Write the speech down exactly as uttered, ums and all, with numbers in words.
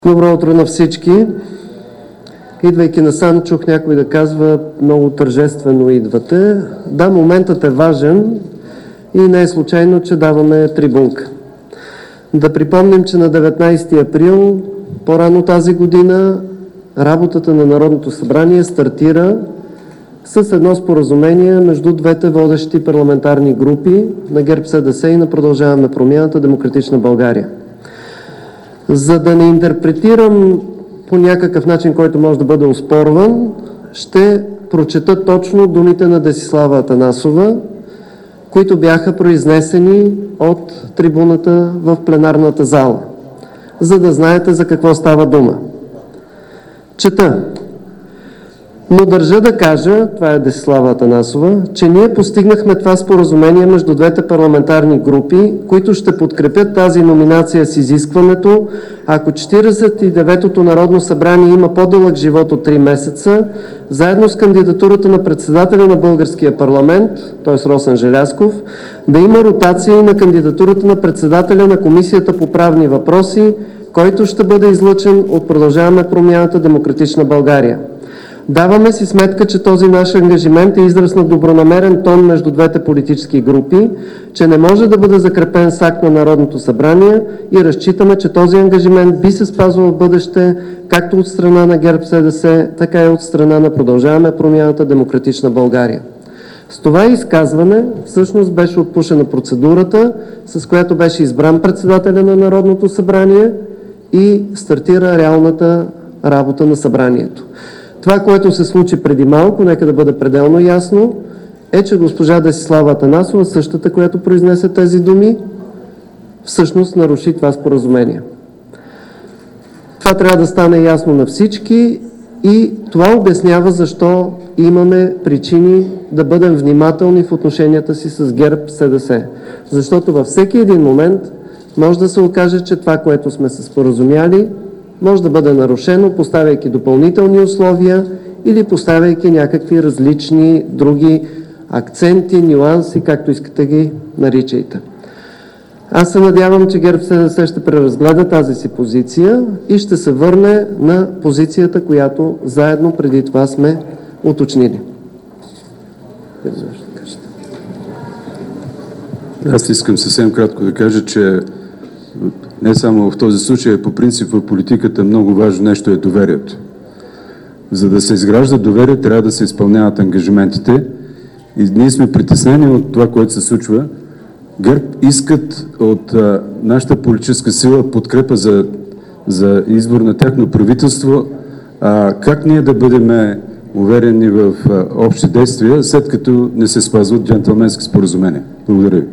Добро утро на всички. Идвайки насам, чух някой да казва много тържествено идвате. Да, моментът е важен и не е случайно, че даваме трибунка. Да припомним, че на деветнайсети април, по-рано тази година, работата на Народното събрание стартира с едно споразумение между двете водещи парламентарни групи на ГЕРБ-СДС и на Продължаваме промяната Демократична България. За да не интерпретирам по някакъв начин, който може да бъде оспорван, ще прочета точно думите на Десислава Атанасова, които бяха произнесени от трибуната в пленарната зала, за да знаете за какво става дума. Чета. Но държа да кажа, това е Десислава Атанасова, че ние постигнахме това споразумение между двете парламентарни групи, които ще подкрепят тази номинация с изискването, ако четиридесет и деветото Народно събрание има по-дълъг живот от три месеца, заедно с кандидатурата на председателя на българския парламент, т.е. Росен Желязков, да има ротация и на кандидатурата на председателя на Комисията по правни въпроси, който ще бъде излъчен от Продължаваме промяната Демократична България. Даваме си сметка, че този наш ангажимент е израз на добронамерен тон между двете политически групи, че не може да бъде закрепен с акт на Народното събрание и разчитаме, че този ангажимент би се спазвал в бъдеще, както от страна на ГЕРБ-СДС, така и от страна на Продължаваме промяната Демократична България. С това изказване всъщност беше отпушена процедурата, с която беше избран председателя на Народното събрание и стартира реалната работа на събранието. Това, което се случи преди малко, нека да бъде пределно ясно, е, че госпожа Десислава Атанасова, същата, която произнесе тези думи, всъщност наруши това споразумение. Това трябва да стане ясно на всички и това обяснява защо имаме причини да бъдем внимателни в отношенията си с ГЕРБ-СДС. Защото във всеки един момент може да се окаже, че това, което сме се споразумяли, може да бъде нарушено, поставяйки допълнителни условия или поставяйки някакви различни други акценти, нюанси, както искате ги наричайте. Аз се надявам, че ГЕРБ-СДС ще преразгледа тази си позиция и ще се върне на позицията, която заедно преди това сме уточнили. Аз искам съвсем кратко да кажа, че не само в този случай, а по принцип в политиката много важно нещо е доверието. За да се изгражда доверие, трябва да се изпълняват ангажиментите и ние сме притеснени от това, което се случва. ГЕРБ искат от а, нашата политическа сила подкрепа за, за избор на тяхно правителство. А, как ние да бъдем уверени в а, общи действия, след като не се спазват джентълменски споразумения? Благодаря ви.